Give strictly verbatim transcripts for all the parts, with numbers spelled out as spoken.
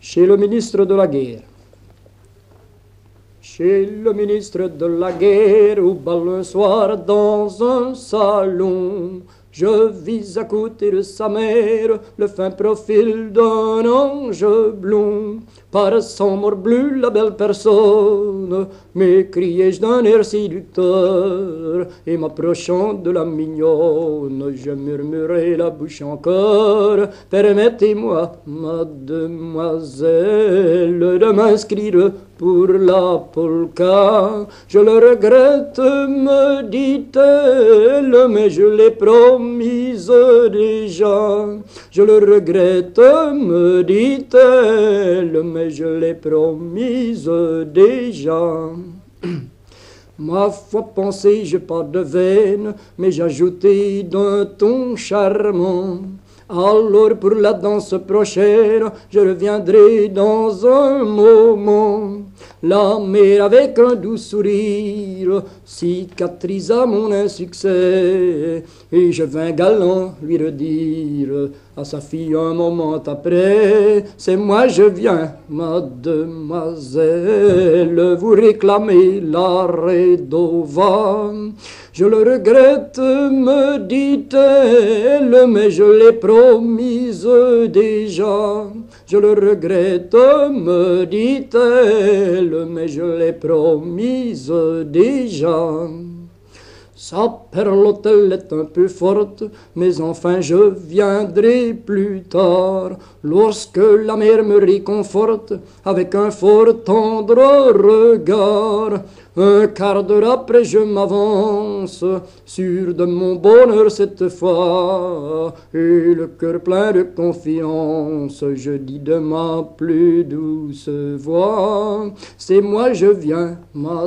Chez le ministre de la guerre. Chez le ministre de la guerre, au bal un soir dans un salon, je vis à côté de sa mère le fin profil d'un ange blond. Paraissant morbleu, la belle personne, m'écriai-je d'un air séducteur, et m'approchant de la mignonne, je murmurai la bouche encore: permettez-moi, mademoiselle, de m'inscrire pour la polka. Je le regrette, me dit-elle, mais je l'ai promise déjà. Je le regrette, me dit-elle, mais je l'ai promise déjà. Ma foi pensée, j'ai pas de veine, mais j'ajoutais d'un ton charmant: alors pour la danse prochaine, je reviendrai dans un moment. La mère avec un doux sourire cicatrisa mon insuccès, et je vins galant lui redire à sa fille un moment après: c'est moi je viens, mademoiselle, vous réclamer la Redova. Je le regrette, me dit-elle, mais je l'ai promise déjà. Je le regrette, me dit-elle, mais je l'ai promise déjà. Sa perlotelle est un peu forte, mais enfin je viendrai plus tard, lorsque la mer me réconforte avec un fort tendre regard. Un quart d'heure après je m'avance, sûr de mon bonheur cette fois, et le cœur plein de confiance, je dis de ma plus douce voix: c'est moi je viens,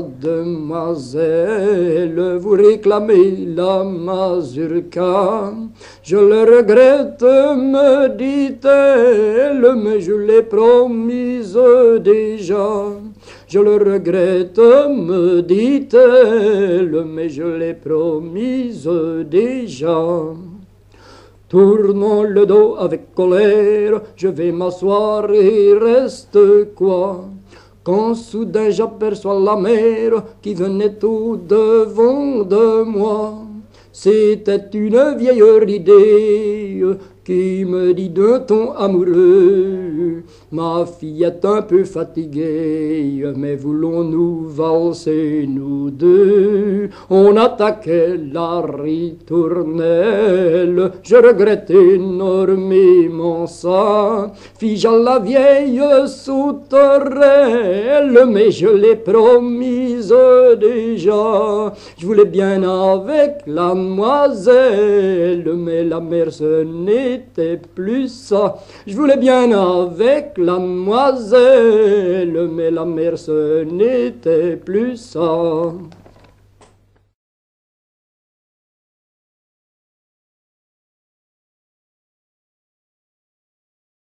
mademoiselle, vous réclamer la mazurka. Je le regrette, me dit-elle, mais je l'ai promise déjà. Je le regrette, me dit-elle, mais je l'ai promise déjà. Tournant le dos avec colère, je vais m'asseoir et reste quoi, quand soudain j'aperçois la mer qui venait au-devant de moi. C'était une vieille idée qui me dit d'un ton amoureux: ma fille est un peu fatiguée, mais voulons-nous valser nous deux? On attaquait la ritournelle, je regrette énormément ça. Fige à la vieille sauterelle, mais je l'ai promise déjà. Je voulais bien avec la demoiselle, mais la mer ce n'était plus ça. Je voulais bien avec la demoiselle, mais la mer ce n'était plus ça.